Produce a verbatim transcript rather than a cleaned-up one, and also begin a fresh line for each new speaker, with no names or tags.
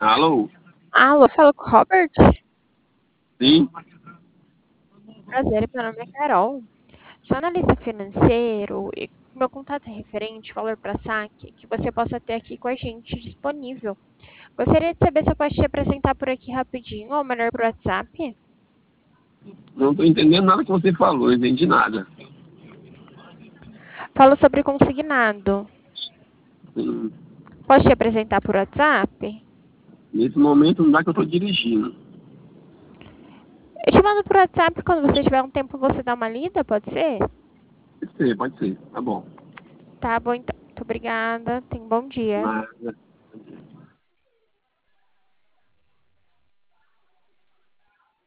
Alô?
Alô, falo com o Robert?
Sim?
Prazer, meu nome é Carol. Sou analista financeiro e meu contato é referente ao valor para saque que você possa ter aqui com a gente disponível. Gostaria de saber se eu posso te apresentar por aqui rapidinho, ou melhor por WhatsApp.
Não tô entendendo nada que você falou, não entendi nada.
Falo sobre consignado.
Sim.
Posso te apresentar por WhatsApp?
Nesse momento não dá que eu tô dirigindo.
Eu te mando por WhatsApp quando você tiver um tempo você dá uma lida, pode ser?
Pode ser, pode ser. Tá bom.
Tá bom, então. Muito obrigada. Tenha um bom dia.
Nada.